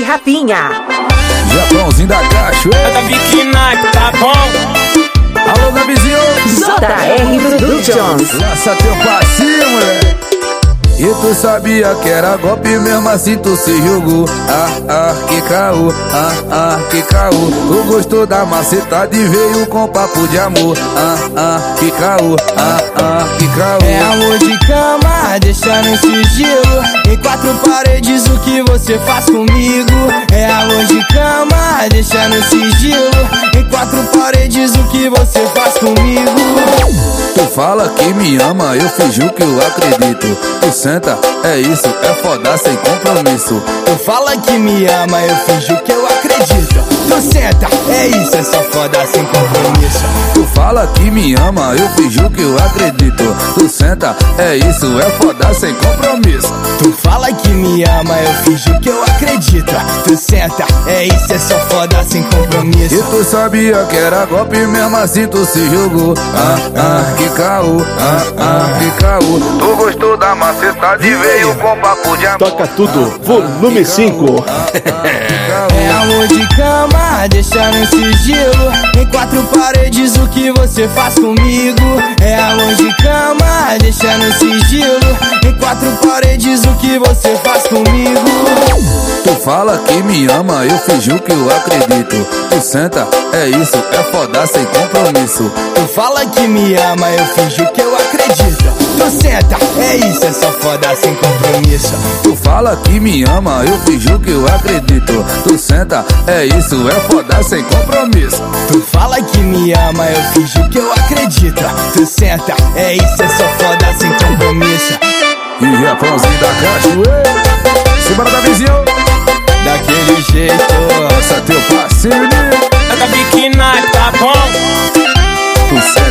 Rafinha. Japãozinho da cachoeira. Da Biquinac, tá bom? Alô, Gabizinho. JR Productions. Lança teu passinho, moleque. E tu sabia que era golpe, mesmo assim tu se jogou. Que caô, que caô. Tu gostou da macetada e veio com papo de amor. Que caô, que caô. É amor de cama, deixa no sigilo. Em quatro paredes o que você faz comigo. É amor de cama, deixa no sigilo. Em quatro paredes o que você faz comigo. Tu fala que me ama, eu finjo que eu acredito. Tu senta, é isso, é foda sem compromisso. Tu fala que me ama, eu finjo que eu acredito. Tu senta, é isso, é só foda sem compromisso. Tu fala que me ama, eu finjo que eu acredito. Tu senta, é isso, é foda sem compromisso. Tu fala que me ama, eu finjo que eu acredito. Tu senta, é isso, é só foda sem compromisso. E tu sabia que era golpe, mesmo assim tu se jogou. Que caô, que caô. Tu gostou da macetada e veio com papo de amor. Toca tudo, volume 5. É amor de cama, deixa no sigilo. Em quatro paredes o que você faz comigo. É amor de cama, deixa no sigilo. Em quatro paredes o que você faz comigo. Tu fala que me ama, eu finjo que eu acredito. Tu senta, é isso, é foda sem compromisso. Tu fala que me ama, eu finjo que eu acredito. Tu senta, é isso, é só foda sem compromisso. Tu fala que me ama, eu finjo que eu acredito. Tu senta, é isso, é foda sem compromisso. Tu fala que me ama, eu finjo que eu acredito. Tu senta, é isso, é só foda sem compromisso. E Japãozinho da cachoeira. Simbora da vizinho. Daquele jeito. Lança teu passinho. Da Biquinac, tá bom? Tu senta.